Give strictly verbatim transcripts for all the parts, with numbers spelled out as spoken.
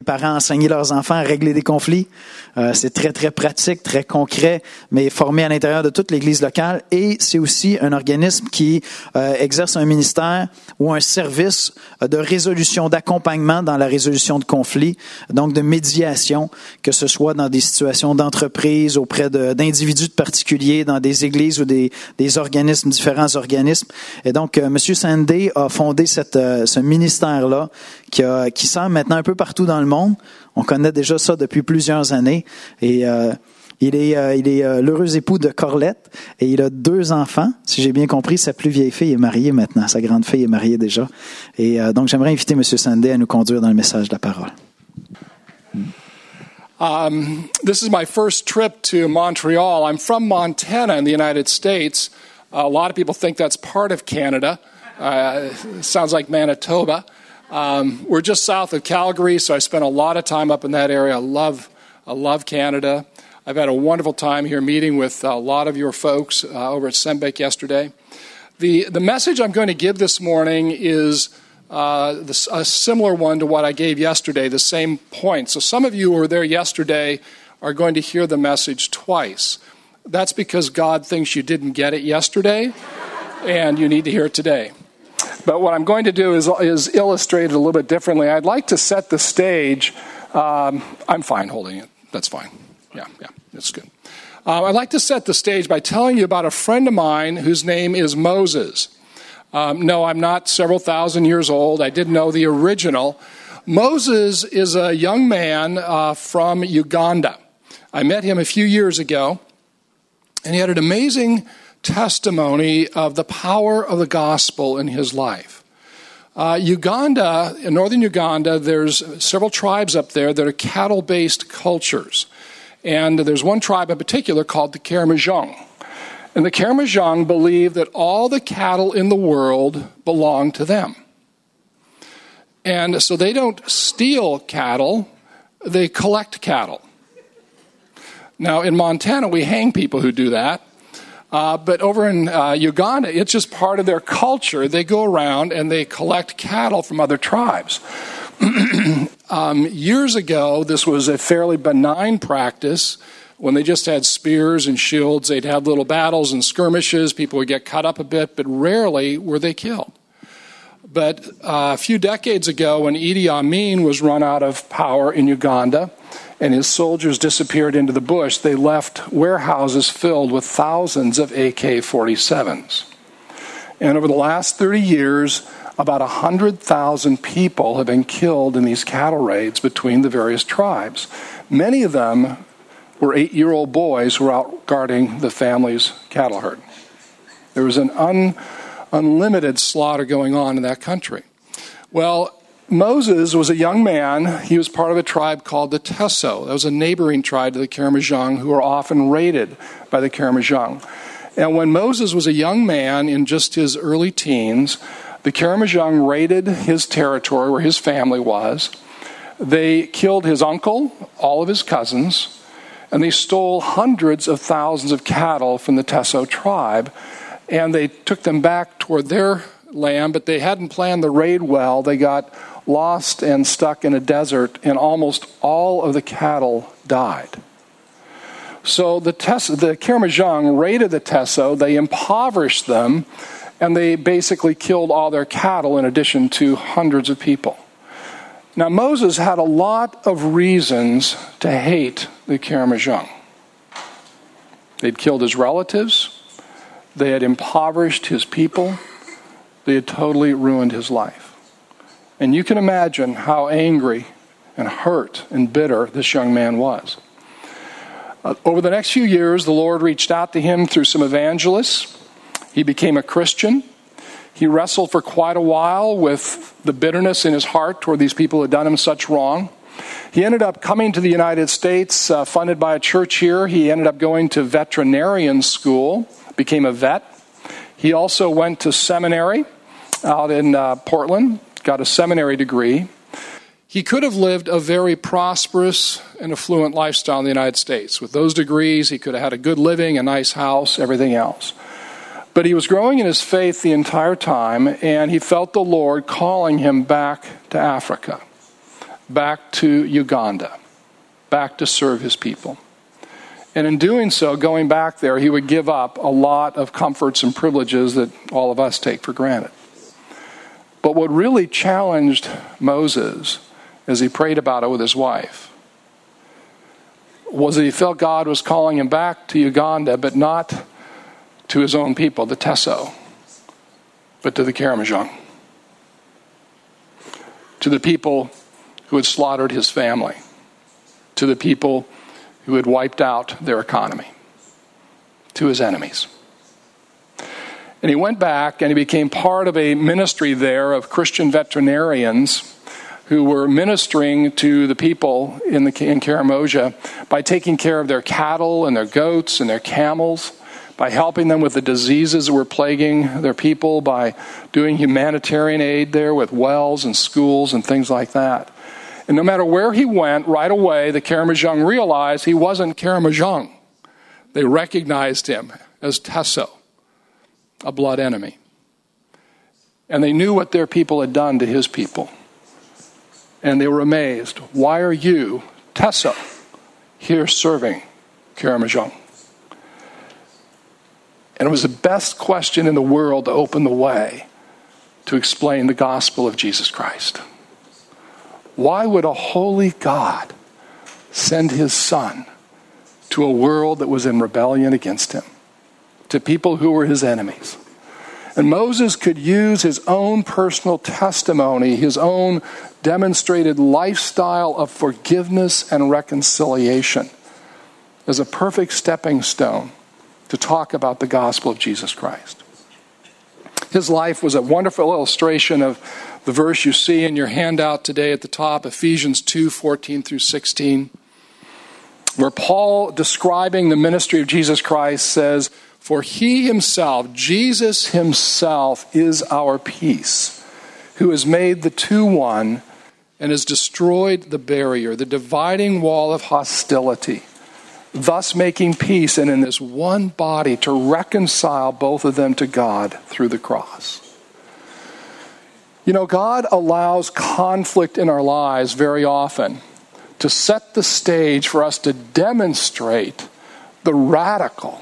parents enseigner leurs enfants à régler des conflits. Euh, c'est très, très pratique, très concret, mais formé à l'intérieur de toute l'Église locale. Et c'est aussi un organisme qui euh, exerce un ministère ou un service de résolution, d'accompagnement dans la résolution de conflits, donc de médiation, que ce soit dans des situations d'entreprise, auprès de, d'individus particuliers, dans des églises ou des, des organismes, différents organismes. Et donc, euh, M. Sanday a fondé cette, euh, ce ministère-là qui, a, qui sert maintenant un peu partout dans le monde. On connaît déjà ça depuis plusieurs années. Et euh, il est, euh, il est euh, l'heureux époux de Corlette et il a deux enfants. Si j'ai bien compris, sa plus vieille fille est mariée maintenant. Sa grande fille est mariée déjà. Et euh, donc, j'aimerais inviter M. Sanday à nous conduire dans le message de la parole. Um, this is my first trip to Montreal. I'm from Montana in the United States. A lot of people think that's part of Canada. Uh, it sounds like Manitoba. Um, we're just south of Calgary, so I spent a lot of time up in that area. I love, I love Canada. I've had a wonderful time here meeting with a lot of your folks uh, over at Sembec yesterday. The the message I'm going to give this morning is uh, this, a similar one to what I gave yesterday, the same point. So some of you who were there yesterday are going to hear the message twice. That's because God thinks you didn't get it yesterday, and you need to hear it today. But what I'm going to do is, is illustrate it a little bit differently. I'd like to set the stage. Um, I'm fine holding it. That's fine. Yeah, yeah, that's good. Uh, I'd like to set the stage by telling you about a friend of mine whose name is Moses. Um, no, I'm not several thousand years old. I didn't know the original. Moses is a young man uh, from Uganda. I met him a few years ago, and he had an amazing testimony of the power of the gospel in his life. Uh, Uganda, in northern Uganda, there's several tribes up there that are cattle-based cultures. And there's one tribe in particular called the Karamojong. And the Karamojong believe that all the cattle in the world belong to them. And so they don't steal cattle, they collect cattle. Now, in Montana, we hang people who do that. Uh, but over in uh, Uganda, it's just part of their culture. They go around and they collect cattle from other tribes. um, years ago, this was a fairly benign practice. When they just had spears and shields, they'd have little battles and skirmishes. People would get cut up a bit, but rarely were they killed. But uh, a few decades ago, when Idi Amin was run out of power in Uganda, and his soldiers disappeared into the bush, they left warehouses filled with thousands of A K forty-sevens. And over the last thirty years, about one hundred thousand people have been killed in these cattle raids between the various tribes. Many of them were eight-year-old boys who were out guarding the family's cattle herd. There was an un, unlimited slaughter going on in that country. Well, Moses was a young man. He was part of a tribe called the Teso. That was a neighboring tribe to the Karamojong who were often raided by the Karamojong. And when Moses was a young man in just his early teens, the Karamojong raided his territory where his family was. They killed his uncle, all of his cousins, and they stole hundreds of thousands of cattle from the Teso tribe, and they took them back toward their land, but they hadn't planned the raid well. They got lost and stuck in a desert, and almost all of the cattle died. So the, Tes- the Karamojong raided the Teso, they impoverished them, and they basically killed all their cattle in addition to hundreds of people. Now Moses had a lot of reasons to hate the Karamojong. They'd killed his relatives, they had impoverished his people, they had totally ruined his life. And you can imagine how angry and hurt and bitter this young man was. Uh, over the next few years, the Lord reached out to him through some evangelists. He became a Christian. He wrestled for quite a while with the bitterness in his heart toward these people who had done him such wrong. He ended up coming to the United States, uh, funded by a church here. He ended up going to veterinarian school, became a vet. He also went to seminary out in uh, Portland, got a seminary degree. He could have lived a very prosperous and affluent lifestyle in the United States. With those degrees, he could have had a good living, a nice house, everything else. But he was growing in his faith the entire time, and he felt the Lord calling him back to Africa. back to Uganda, back to serve his people. And in doing so, going back there, he would give up a lot of comforts and privileges that all of us take for granted. But what really challenged Moses, as he prayed about it with his wife, was that he felt God was calling him back to Uganda, but not to his own people, the Teso, but to the Karamojong, to the people who had slaughtered his family, to the people who had wiped out their economy, to his enemies. And he went back and he became part of a ministry there of Christian veterinarians who were ministering to the people in, the, in Karamoja by taking care of their cattle and their goats and their camels, by helping them with the diseases that were plaguing their people, by doing humanitarian aid there with wells and schools and things like that. And no matter where he went, right away, the Karamojong realized he wasn't Karamojong. They recognized him as Teso, a blood enemy. And they knew what their people had done to his people. And they were amazed. Why are you, Teso, here serving Karamojong? And it was the best question in the world to open the way to explain the gospel of Jesus Christ. Why would a holy God send his son to a world that was in rebellion against him, to people who were his enemies? And Moses could use his own personal testimony, his own demonstrated lifestyle of forgiveness and reconciliation as a perfect stepping stone to talk about the gospel of Jesus Christ. His life was a wonderful illustration of the verse you see in your handout today at the top, Ephesians two, fourteen through sixteen, where Paul, describing the ministry of Jesus Christ, says, "For he himself, Jesus himself, is our peace, who has made the two one and has destroyed the barrier, the dividing wall of hostility, thus making peace, and in this one body to reconcile both of them to God through the cross." You know, God allows conflict in our lives very often to set the stage for us to demonstrate the radical,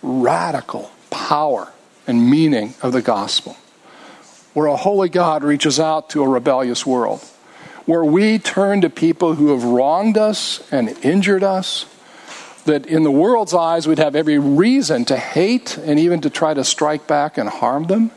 radical power and meaning of the gospel, where a holy God reaches out to a rebellious world, where we turn to people who have wronged us and injured us, that in the world's eyes we'd have every reason to hate and even to try to strike back and harm them.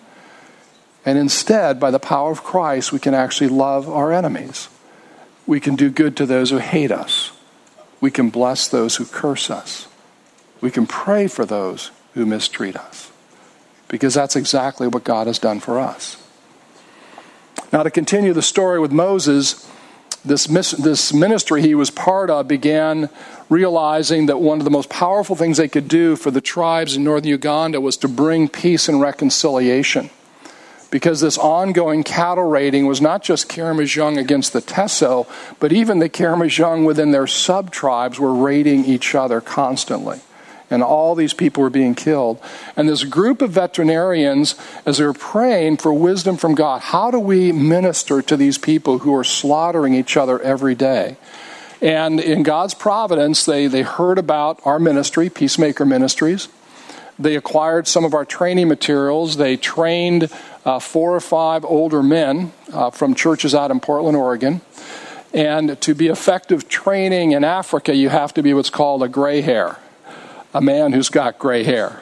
And instead, by the power of Christ, we can actually love our enemies. We can do good to those who hate us. We can bless those who curse us. We can pray for those who mistreat us. Because that's exactly what God has done for us. Now, to continue the story with Moses, this, this ministry he was part of began realizing that one of the most powerful things they could do for the tribes in northern Uganda was to bring peace and reconciliation. Because this ongoing cattle raiding was not just Karamojong against the Teso, but even the Karamojong within their sub-tribes were raiding each other constantly. And all these people were being killed. And this group of veterinarians, as they were praying for wisdom from God, how do we minister to these people who are slaughtering each other every day? And in God's providence, they, they heard about our ministry, Peacemaker Ministries. They acquired some of our training materials. They trained uh, four or five older men uh, from churches out in Portland, Oregon. And to be effective training in Africa, you have to be what's called a gray hair, a man who's got gray hair.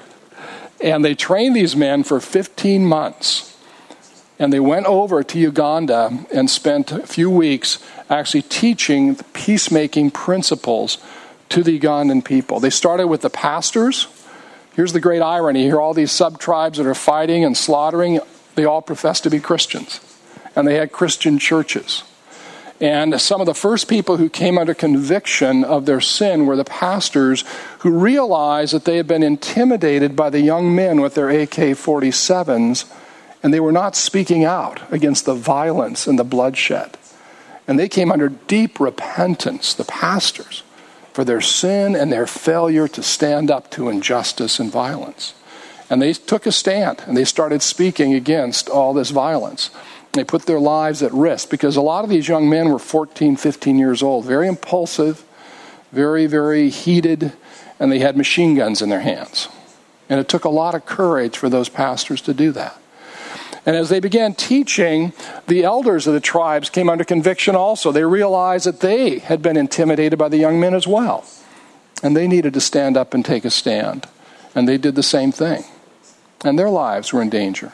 And they trained these men for fifteen months. And they went over to Uganda and spent a few weeks actually teaching the peacemaking principles to the Ugandan people. They started with the pastors. Here's the great irony. Here are all these sub-tribes that are fighting and slaughtering. They all profess to be Christians. And they had Christian churches. And some of the first people who came under conviction of their sin were the pastors who realized that they had been intimidated by the young men with their A K forty-sevens, and they were not speaking out against the violence and the bloodshed. And they came under deep repentance, the pastors, for their sin and their failure to stand up to injustice and violence. And they took a stand, and they started speaking against all this violence. They put their lives at risk because a lot of these young men were fourteen, fifteen years old, very impulsive, very, very heated, and they had machine guns in their hands. And it took a lot of courage for those pastors to do that. And as they began teaching, the elders of the tribes came under conviction also. They realized that they had been intimidated by the young men as well. And they needed to stand up and take a stand. And they did the same thing. And their lives were in danger.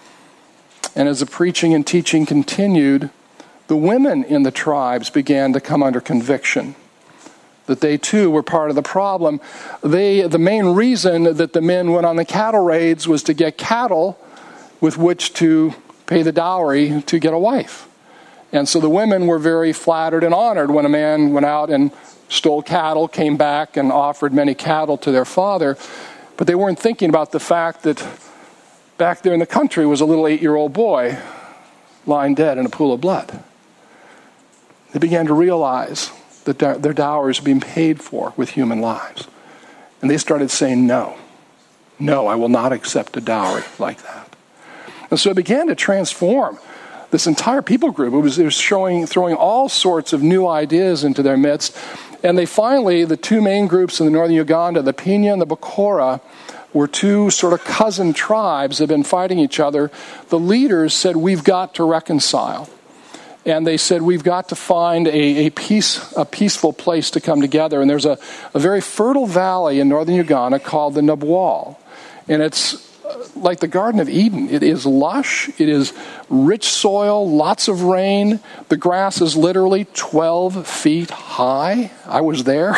And as the preaching and teaching continued, the women in the tribes began to come under conviction that they too were part of the problem. They, the main reason that the men went on the cattle raids was to get cattle with which to pay the dowry to get a wife. And so the women were very flattered and honored when a man went out and stole cattle, came back and offered many cattle to their father. But they weren't thinking about the fact that back there in the country was a little eight-year-old boy lying dead in a pool of blood. They began to realize that their dowries were being paid for with human lives. And they started saying, no, no, I will not accept a dowry like that. And so it began to transform this entire people group. It was, it was showing, throwing all sorts of new ideas into their midst. And they finally, the two main groups in the northern Uganda, the Pinya and the Bakora, were two sort of cousin tribes that had been fighting each other. The leaders said, we've got to reconcile. And they said, we've got to find a, a peace, a peaceful place to come together. And there's a, a very fertile valley in northern Uganda called the Nabwal. And it's like the Garden of Eden. It is lush. It is rich soil, lots of rain. The grass is literally twelve feet high. I was there.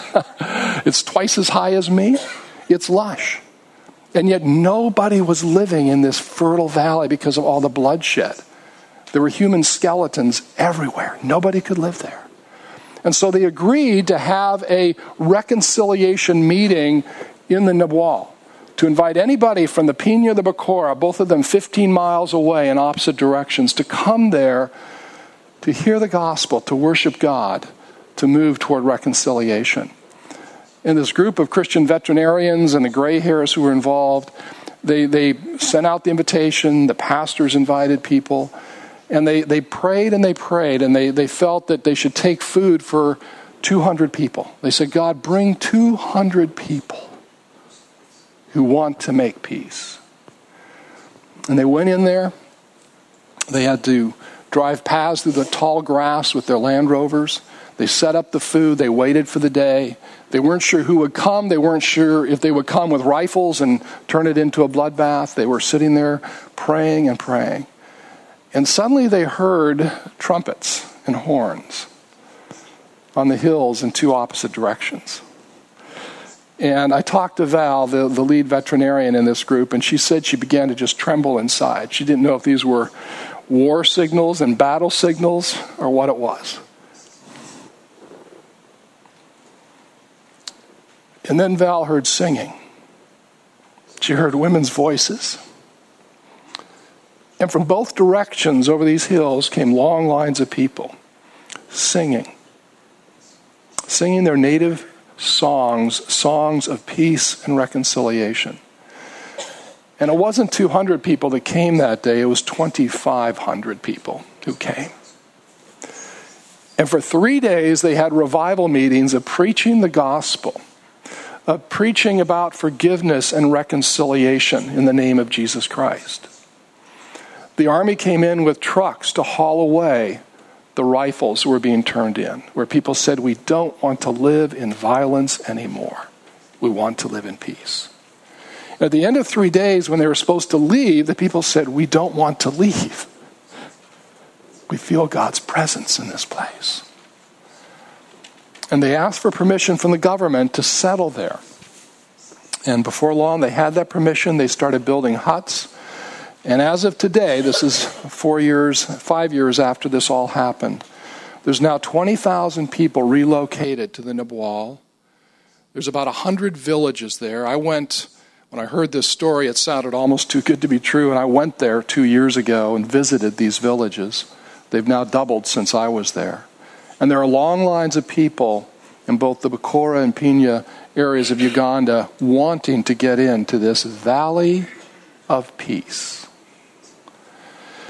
It's twice as high as me. It's lush. And yet nobody was living in this fertile valley because of all the bloodshed. There were human skeletons everywhere. Nobody could live there. And so they agreed to have a reconciliation meeting in the Nabwal, to invite anybody from the Pinya or the Bakora, both of them fifteen miles away in opposite directions, to come there to hear the gospel, to worship God, to move toward reconciliation. And this group of Christian veterinarians and the gray hairs who were involved, they, they sent out the invitation, the pastors invited people, and they, they prayed and they prayed, and they, they felt that they should take food for two hundred people. They said, God, bring two hundred people who want to make peace. And they went in there. They had to drive past through the tall grass with their Land Rovers. They set up the food. They waited for the day. They weren't sure who would come. They weren't sure if they would come with rifles and turn it into a bloodbath. They were sitting there praying and praying. And suddenly they heard trumpets and horns on the hills in two opposite directions. And I talked to Val, the, the lead veterinarian in this group, and she said she began to just tremble inside. She didn't know if these were war signals and battle signals or what it was. And then Val heard singing. She heard women's voices. And from both directions over these hills came long lines of people singing. Singing their native songs, songs of peace and reconciliation. And it wasn't two hundred people that came that day, it was twenty-five hundred people who came. And for three days they had revival meetings of preaching the gospel, of preaching about forgiveness and reconciliation in the name of Jesus Christ. The army came in with trucks to haul away the rifles were being turned in, where people said, we don't want to live in violence anymore. We want to live in peace. At the end of three days, when they were supposed to leave, the people said, we don't want to leave. We feel God's presence in this place. And they asked for permission from the government to settle there. And before long, they had that permission. They started building huts. And as of today, this is four years, five years after this all happened, there's now twenty thousand people relocated to the Nabwal. There's about one hundred villages there. I went, when I heard this story, it sounded almost too good to be true, and I went there two years ago and visited these villages. They've now doubled since I was there. And there are long lines of people in both the Bakora and Pinya areas of Uganda wanting to get into this valley of peace.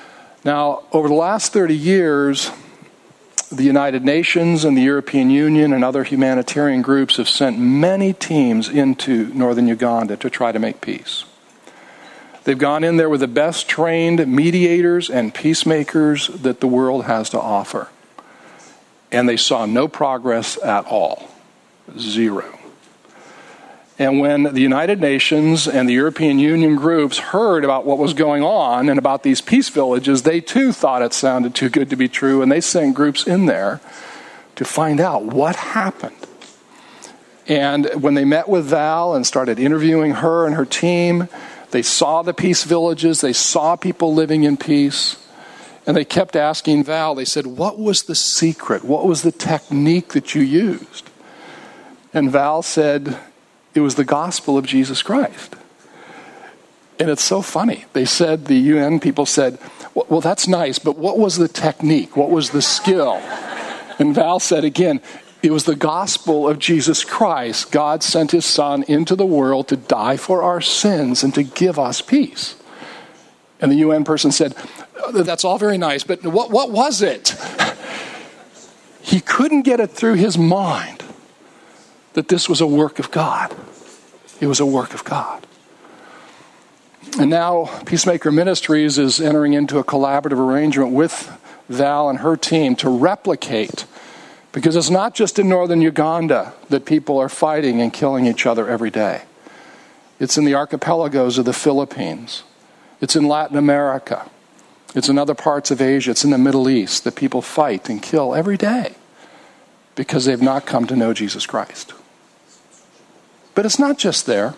Now, over the last thirty years, the United Nations and the European Union and other humanitarian groups have sent many teams into northern Uganda to try to make peace. They've gone in there with the best trained mediators and peacemakers that the world has to offer. And they saw no progress at all. Zero. And when the United Nations and the European Union groups heard about what was going on and about these peace villages, they too thought it sounded too good to be true, and they sent groups in there to find out what happened. And when they met with Val and started interviewing her and her team, they saw the peace villages, they saw people living in peace, and they kept asking Val, they said, what was the secret? What was the technique that you used? And Val said, it was the gospel of Jesus Christ. And it's so funny. They said, the U N people said, well, that's nice, but what was the technique? What was the skill? And Val said again, it was the gospel of Jesus Christ. God sent his son into the world to die for our sins and to give us peace. And the U N person said, that's all very nice, but what, what was it? He couldn't get it through his mind that this was a work of God. It was a work of God. And now Peacemaker Ministries is entering into a collaborative arrangement with Val and her team to replicate, because it's not just in northern Uganda that people are fighting and killing each other every day. It's in the archipelagos of the Philippines. It's in Latin America. It's in other parts of Asia. It's in the Middle East that people fight and kill every day because they've not come to know Jesus Christ. But it's not just there.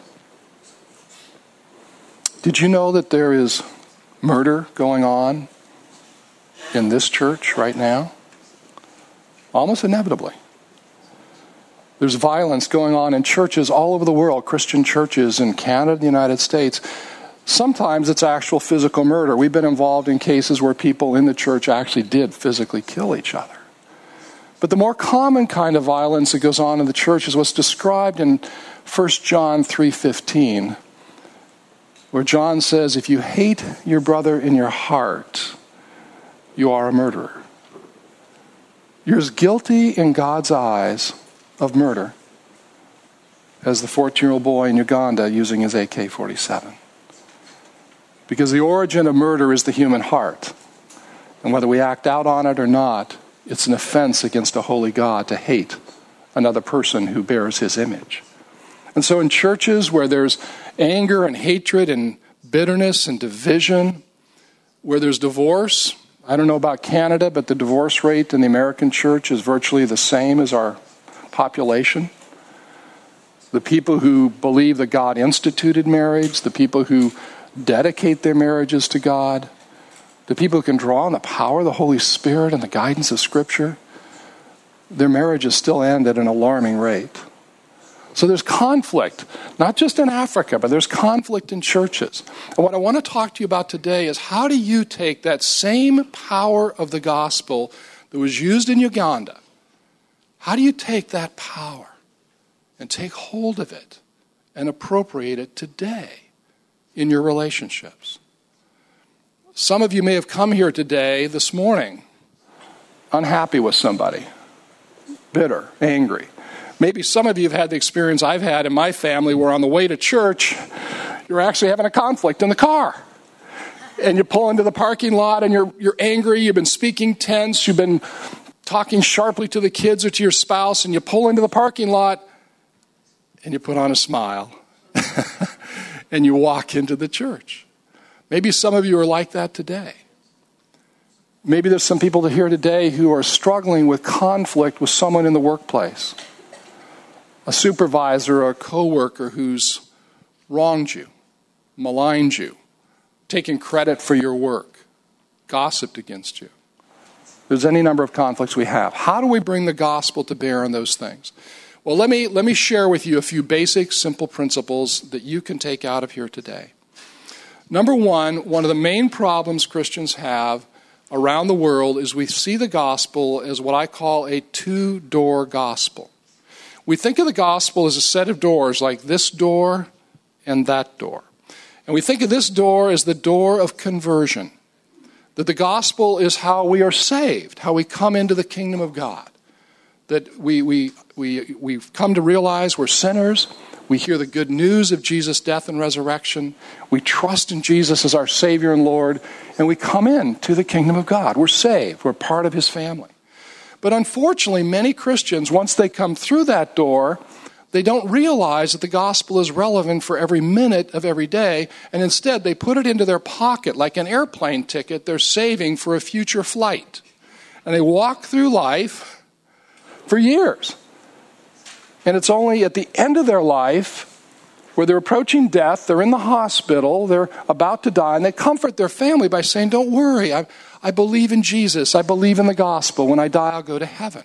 Did you know that there is murder going on in this church right now? Almost inevitably. There's violence going on in churches all over the world, Christian churches in Canada, the United States. Sometimes it's actual physical murder. We've been involved in cases where people in the church actually did physically kill each other. But the more common kind of violence that goes on in the church is what's described in First John three fifteen, where John says, if you hate your brother in your heart, you are a murderer. You're as guilty in God's eyes of murder as the fourteen-year-old boy in Uganda using his A K forty-seven. Because the origin of murder is the human heart. And whether we act out on it or not, it's an offense against a holy God to hate another person who bears his image. And so in churches where there's anger and hatred and bitterness and division, where there's divorce, I don't know about Canada, but the divorce rate in the American church is virtually the same as our population. The people who believe that God instituted marriage, the people who dedicate their marriages to God, the people who can draw on the power of the Holy Spirit and the guidance of Scripture, their marriages still end at an alarming rate. So there's conflict, not just in Africa, but there's conflict in churches. And what I want to talk to you about today is how do you take that same power of the gospel that was used in Uganda, how do you take that power and take hold of it and appropriate it today in your relationships? Some of you may have come here today, this morning, unhappy with somebody, bitter, angry. Maybe some of you have had the experience I've had in my family where on the way to church, you're actually having a conflict in the car. And you pull into the parking lot and you're you're angry, you've been speaking tense, you've been talking sharply to the kids or to your spouse, and you pull into the parking lot and you put on a smile and you walk into the church. Maybe some of you are like that today. Maybe there's some people here today who are struggling with conflict with someone in the workplace. A supervisor or a coworker who's wronged you, maligned you, taken credit for your work, gossiped against you. There's any number of conflicts we have. How do we bring the gospel to bear on those things? Well, let me let me share with you a few basic, simple principles that you can take out of here today. Number one, one of the main problems Christians have around the world is we see the gospel as what I call a two-door gospel. We think of the gospel as a set of doors, like this door and that door. And we think of this door as the door of conversion. That the gospel is how we are saved, how we come into the kingdom of God. That we, we, we, we've come to realize we're sinners. We hear the good news of Jesus' death and resurrection. We trust in Jesus as our Savior and Lord. And we come in to the kingdom of God. We're saved. We're part of his family. But unfortunately, many Christians, once they come through that door, they don't realize that the gospel is relevant for every minute of every day, and instead they put it into their pocket like an airplane ticket they're saving for a future flight. And they walk through life for years. And it's only at the end of their life where they're approaching death, they're in the hospital, they're about to die, and they comfort their family by saying, don't worry, I, I believe in Jesus, I believe in the gospel. When I die, I'll go to heaven.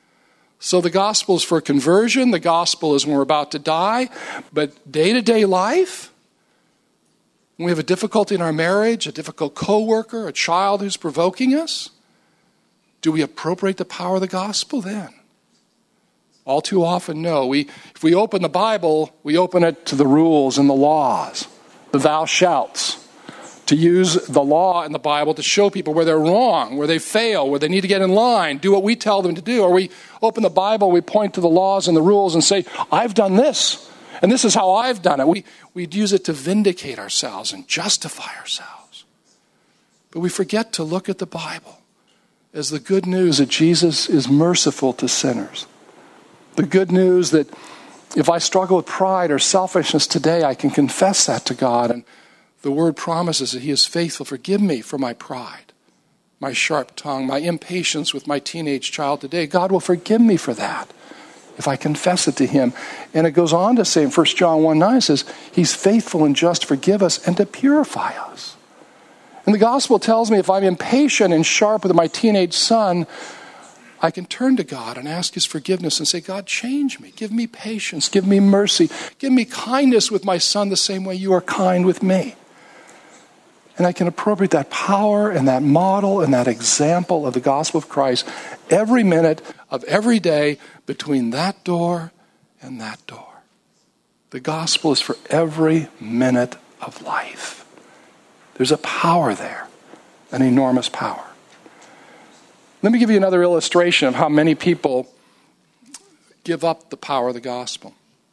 So the gospel is for conversion. The gospel is when we're about to die. But day-to-day life, when we have a difficulty in our marriage, a difficult coworker, a child who's provoking us, do we appropriate the power of the gospel then? All too often, no. We, if we open the Bible, we open it to the rules and the laws, the thou shalts. To use the law in the Bible to show people where they're wrong, where they fail, where they need to get in line, do what we tell them to do. Or we open the Bible, we point to the laws and the rules and say, I've done this, and this is how I've done it. We, we'd use it to vindicate ourselves and justify ourselves. But we forget to look at the Bible as the good news that Jesus is merciful to sinners. The good news that if I struggle with pride or selfishness today, I can confess that to God, and the word promises that he is faithful. Forgive me for my pride, my sharp tongue, my impatience with my teenage child today. God will forgive me for that if I confess it to him. And it goes on to say in First John one nine, it says, he's faithful and just to forgive us and to purify us. And the gospel tells me if I'm impatient and sharp with my teenage son, I can turn to God and ask his forgiveness and say, God, change me. Give me patience. Give me mercy. Give me kindness with my son the same way you are kind with me. And I can appropriate that power and that model and that example of the gospel of Christ every minute of every day between that door and that door. The gospel is for every minute of life. There's a power there, an enormous power. Let me give you another illustration of how many people give up the power of the gospel.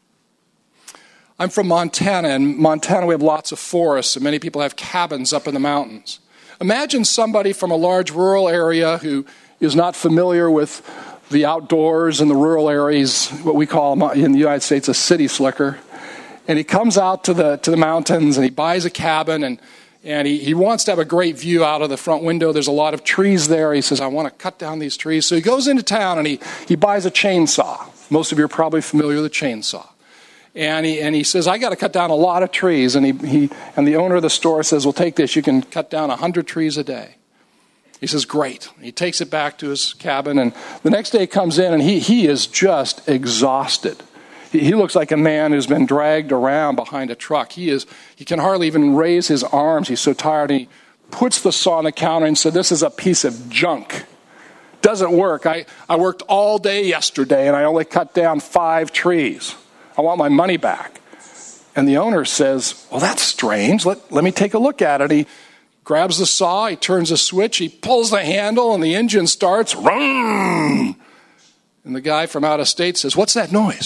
I'm from Montana, and in Montana we have lots of forests, and many people have cabins up in the mountains. Imagine somebody from a large rural area who is not familiar with the outdoors and the rural areas, what we call in the United States a city slicker. And he comes out to the to the mountains and he buys a cabin, and, and he, he wants to have a great view out of the front window. There's a lot of trees there. He says, I want to cut down these trees. So he goes into town and he, he buys a chainsaw. Most of you are probably familiar with a chainsaw. And he and he says, I got to cut down a lot of trees. And he, he and the owner of the store says, well, take this. You can cut down one hundred trees a day. He says, great. He takes it back to his cabin. And the next day he comes in and he, he is just exhausted. He, he looks like a man who's been dragged around behind a truck. He is he can hardly even raise his arms. He's so tired. And he puts the saw on the counter and said, this is a piece of junk. Doesn't work. I, I worked all day yesterday and I only cut down five trees. I want my money back. And the owner says, well, that's strange. Let, let me take a look at it. He grabs the saw, he turns a switch, he pulls the handle, and the engine starts. Vroom! And the guy from out of state says, what's that noise?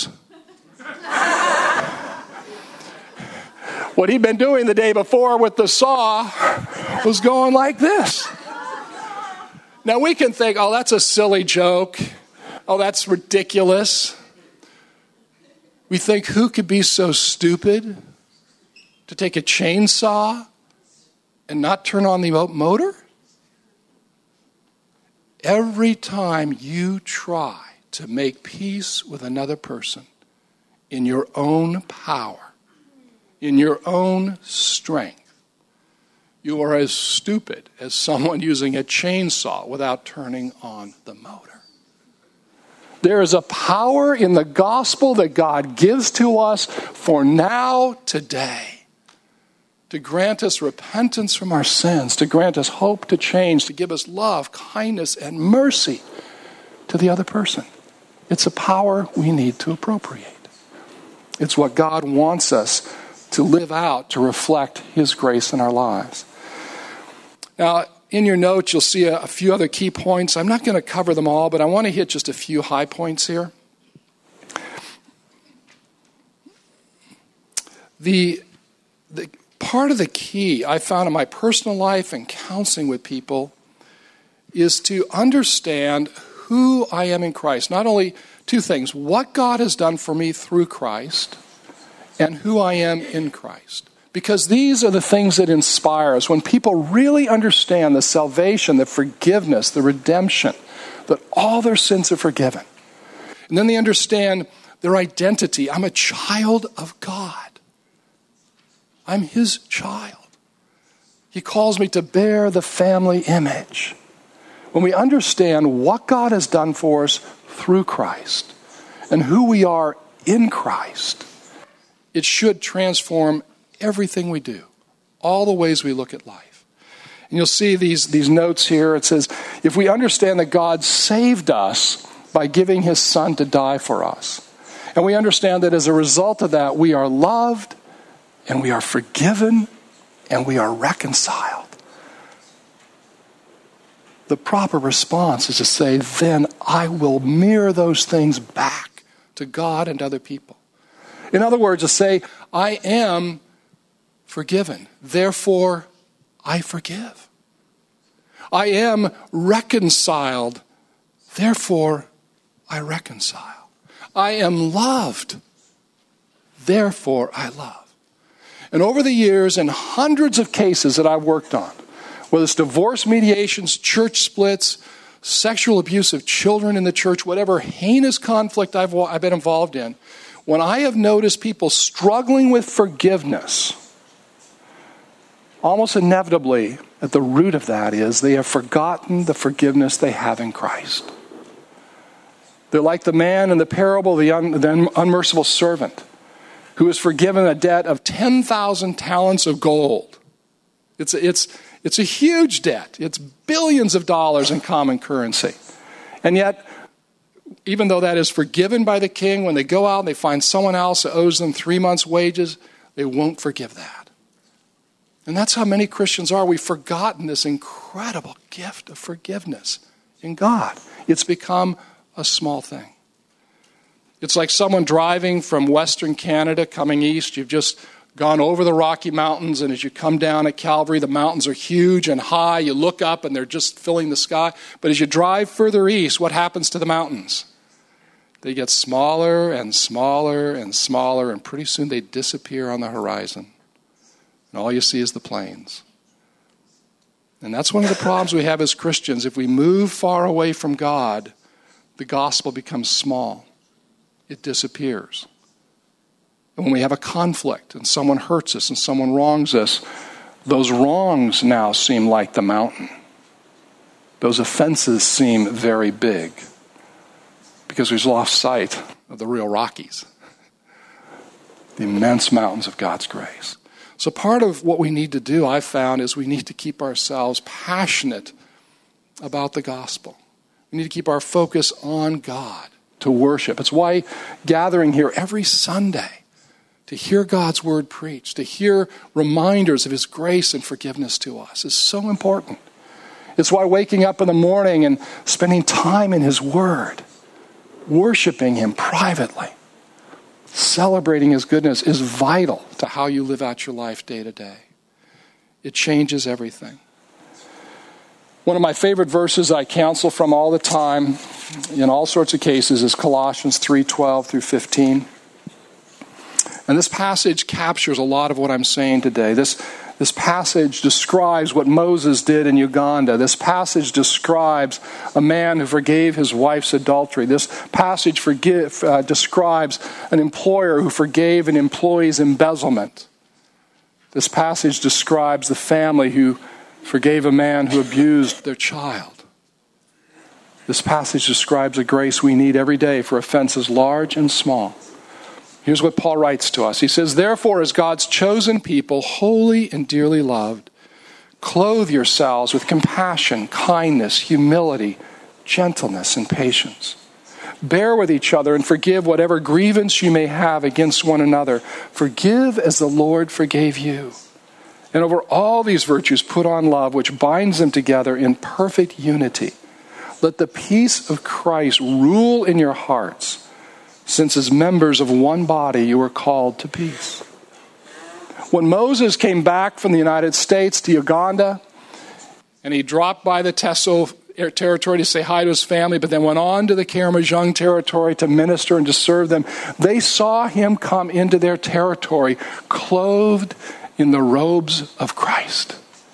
What he'd been doing the day before with the saw was going like this. Now we can think, oh, that's a silly joke. Oh, that's ridiculous. We think, who could be so stupid to take a chainsaw and not turn on the motor? Every time you try to make peace with another person in your own power, in your own strength, you are as stupid as someone using a chainsaw without turning on the motor. There is a power in the gospel that God gives to us for now, today, to grant us repentance from our sins, to grant us hope to change, to give us love, kindness, and mercy to the other person. It's a power we need to appropriate. It's what God wants us to live out, to reflect His grace in our lives. Now, in your notes, you'll see a, a few other key points. I'm not going to cover them all, but I want to hit just a few high points here. The, the part of the key I found in my personal life and counseling with people is to understand who I am in Christ. Not only two things, what God has done for me through Christ and who I am in Christ. Because these are the things that inspire us. When people really understand the salvation, the forgiveness, the redemption, that all their sins are forgiven. And then they understand their identity. I'm a child of God. I'm his child. He calls me to bear the family image. When we understand what God has done for us through Christ and who we are in Christ, it should transform everything we do, all the ways we look at life. And you'll see these, these notes here. It says, if we understand that God saved us by giving his son to die for us, and we understand that as a result of that, we are loved, and we are forgiven, and we are reconciled, the proper response is to say, then I will mirror those things back to God and other people. In other words, to say, I am forgiven, therefore I forgive. I am reconciled, therefore I reconcile. I am loved, therefore I love. And over the years, in hundreds of cases that I've worked on, whether it's divorce mediations, church splits, sexual abuse of children in the church, whatever heinous conflict I've, I've been involved in, when I have noticed people struggling with forgiveness, almost inevitably at the root of that is they have forgotten the forgiveness they have in Christ. They're like the man in the parable of the, un, the unmerciful servant who was forgiven a debt of ten thousand talents of gold. It's, it's, it's a huge debt. It's billions of dollars in common currency. And yet, even though that is forgiven by the king, when they go out and they find someone else that owes them three months' wages, they won't forgive that. And that's how many Christians are. We've forgotten this incredible gift of forgiveness in God. It's become a small thing. It's like someone driving from Western Canada coming east. You've just gone over the Rocky Mountains, and as you come down at Calvary, the mountains are huge and high. You look up, and they're just filling the sky. But as you drive further east, what happens to the mountains? They get smaller and smaller and smaller, and pretty soon they disappear on the horizon. And all you see is the plains. And that's one of the problems we have as Christians. If we move far away from God, the gospel becomes small. It disappears. And when we have a conflict and someone hurts us and someone wrongs us, those wrongs now seem like the mountain. Those offenses seem very big because we've lost sight of the real Rockies, the immense mountains of God's grace. So part of what we need to do, I've found, is we need to keep ourselves passionate about the gospel. We need to keep our focus on God, to worship. It's why gathering here every Sunday to hear God's word preached, to hear reminders of his grace and forgiveness to us is so important. It's why waking up in the morning and spending time in his word, worshiping him privately, celebrating his goodness is vital to how you live out your life day to day. It changes everything. One of my favorite verses I counsel from all the time in all sorts of cases is Colossians three twelve through fifteen. And this passage captures a lot of what I'm saying today. This, this passage describes what Moses did in Uganda. This passage describes a man who forgave his wife's adultery. This passage forgive, uh, describes an employer who forgave an employee's embezzlement. This passage describes the family who forgave a man who abused their child. This passage describes the grace we need every day for offenses large and small. Here's what Paul writes to us. He says, therefore, as God's chosen people, holy and dearly loved, clothe yourselves with compassion, kindness, humility, gentleness, and patience. Bear with each other and forgive whatever grievance you may have against one another. Forgive as the Lord forgave you. And over all these virtues, put on love, which binds them together in perfect unity. Let the peace of Christ rule in your hearts, since as members of one body you are called to peace. When Moses came back from the United States to Uganda, and he dropped by the Teso territory to say hi to his family, but then went on to the Karamojong territory to minister and to serve them, they saw him come into their territory clothed in the robes of Christ.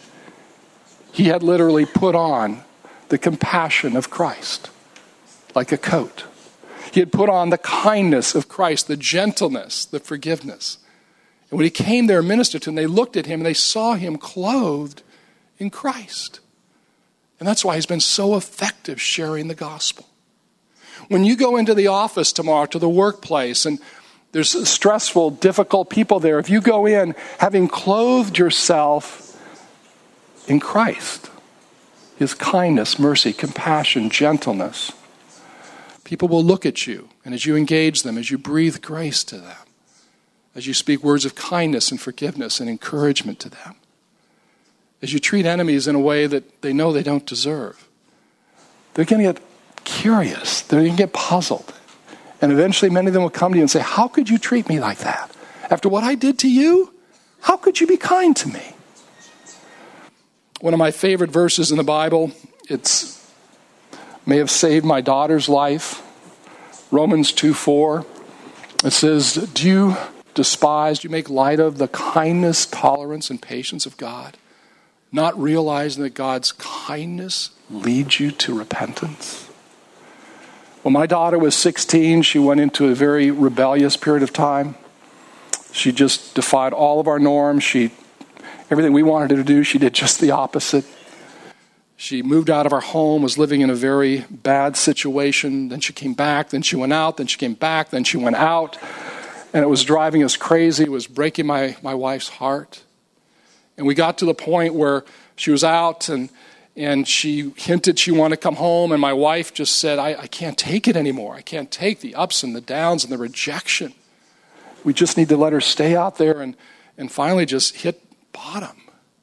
He had literally put on the compassion of Christ like a coat. He had put on the kindness of Christ, the gentleness, the forgiveness. And when he came there and ministered to them, they looked at him and they saw him clothed in Christ. And that's why he's been so effective sharing the gospel. When you go into the office tomorrow, to the workplace, and there's stressful, difficult people there, if you go in having clothed yourself in Christ, his kindness, mercy, compassion, gentleness, people will look at you, and as you engage them, as you breathe grace to them, as you speak words of kindness and forgiveness and encouragement to them, as you treat enemies in a way that they know they don't deserve, they're going to get curious. They're going to get puzzled. And eventually many of them will come to you and say, how could you treat me like that? After what I did to you, how could you be kind to me? One of my favorite verses in the Bible, it's may have saved my daughter's life. Romans two four. It says, do you despise, do you make light of the kindness, tolerance, and patience of God, not realizing that God's kindness leads you to repentance? When my daughter was sixteen, she went into a very rebellious period of time. She just defied all of our norms. She, everything we wanted her to do, she did just the opposite. She moved out of our home, was living in a very bad situation. Then she came back, then she went out, then she came back, then she went out. And it was driving us crazy. It was breaking my, my wife's heart. And we got to the point where she was out and And she hinted she wanted to come home, and my wife just said, I, I can't take it anymore. I can't take the ups and the downs and the rejection. We just need to let her stay out there and, and finally just hit bottom.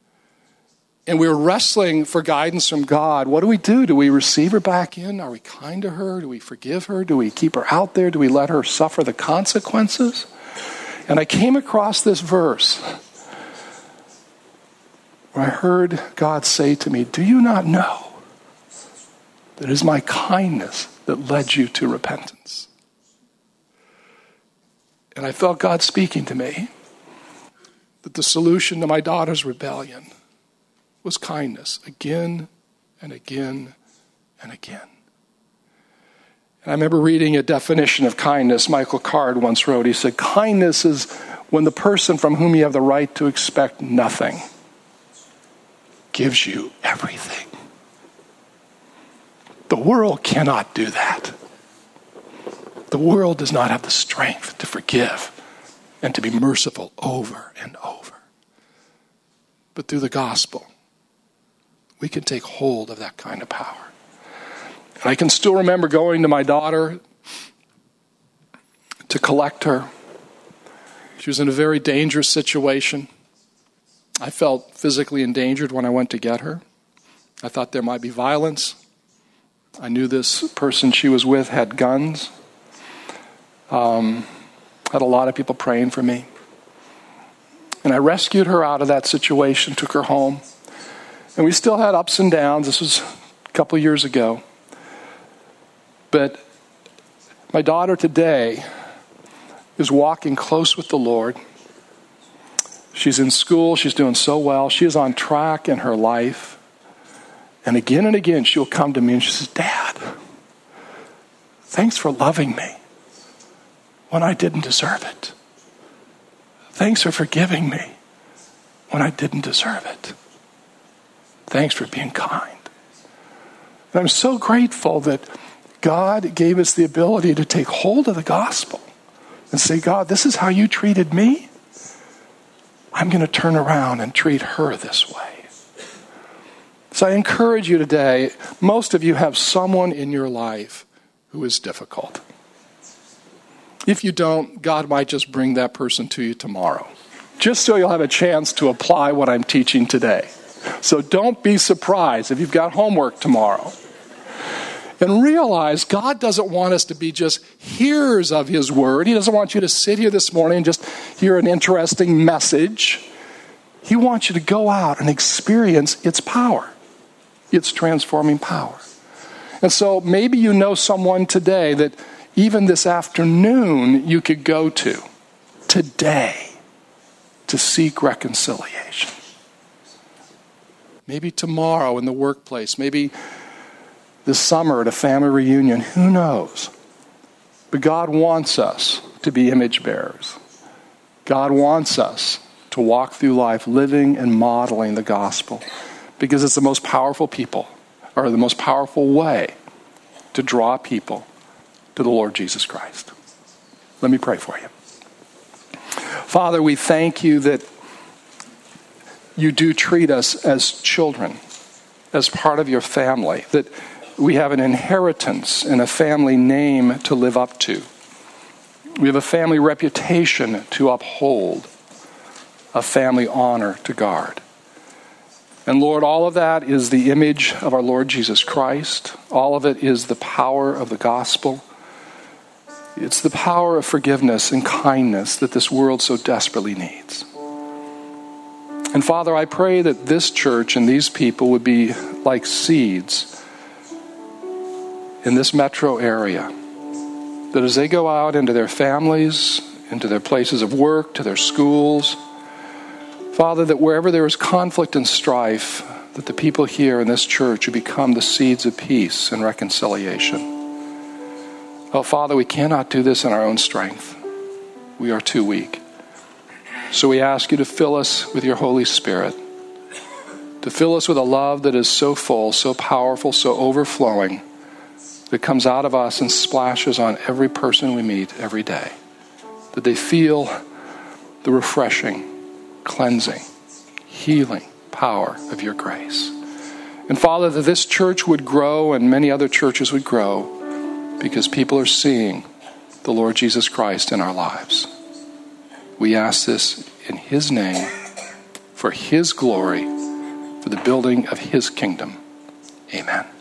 And we were wrestling for guidance from God. What do we do? Do we receive her back in? Are we kind to her? Do we forgive her? Do we keep her out there? Do we let her suffer the consequences? And I came across this verse where I heard God say to me, do you not know that it is my kindness that led you to repentance? And I felt God speaking to me that the solution to my daughter's rebellion was kindness again and again and again. And I remember reading a definition of kindness Michael Card once wrote. He said, kindness is when the person from whom you have the right to expect nothing gives you everything. The world cannot do that. The world does not have the strength to forgive and to be merciful over and over. But through the gospel, we can take hold of that kind of power. And I can still remember going to my daughter to collect her. She was in a very dangerous situation. I felt physically endangered when I went to get her. I thought there might be violence. I knew this person she was with had guns. Um, had a lot of people praying for me. And I rescued her out of that situation, took her home. And we still had ups and downs. This was a couple of years ago. But my daughter today is walking close with the Lord. She's in school. She's doing so well. She is on track in her life. And again and again, she'll come to me and she says, Dad, thanks for loving me when I didn't deserve it. Thanks for forgiving me when I didn't deserve it. Thanks for being kind. And I'm so grateful that God gave us the ability to take hold of the gospel and say, God, this is how you treated me. I'm going to turn around and treat her this way. So I encourage you today, most of you have someone in your life who is difficult. If you don't, God might just bring that person to you tomorrow. just so you'll have a chance to apply what I'm teaching today. So don't be surprised if you've got homework tomorrow. And realize God doesn't want us to be just hearers of his word. He doesn't want you to sit here this morning and just hear an interesting message. He wants you to go out and experience its power, its transforming power. And so maybe you know someone today that even this afternoon you could go to today to seek reconciliation. Maybe tomorrow in the workplace, maybe this summer at a family reunion, who knows? But God wants us to be image bearers. God wants us to walk through life living and modeling the gospel, because it's the most powerful people, or the most powerful way to draw people to the Lord Jesus Christ. Let me pray for you. Father, we thank you that you do treat us as children, as part of your family, that we have an inheritance and a family name to live up to. We have a family reputation to uphold, a family honor to guard. And Lord, all of that is the image of our Lord Jesus Christ. All of it is the power of the gospel. It's the power of forgiveness and kindness that this world so desperately needs. And Father, I pray that this church and these people would be like seeds in this metro area, that as they go out into their families, into their places of work, to their schools, Father, that wherever there is conflict and strife, that the people here in this church would become the seeds of peace and reconciliation. Oh, Father, we cannot do this in our own strength. We are too weak. So we ask you to fill us with your Holy Spirit, to fill us with a love that is so full, so powerful, so overflowing, that comes out of us and splashes on every person we meet every day, that they feel the refreshing, cleansing, healing power of your grace. And Father, that this church would grow and many other churches would grow because people are seeing the Lord Jesus Christ in our lives. We ask this in his name, for his glory, for the building of his kingdom. Amen.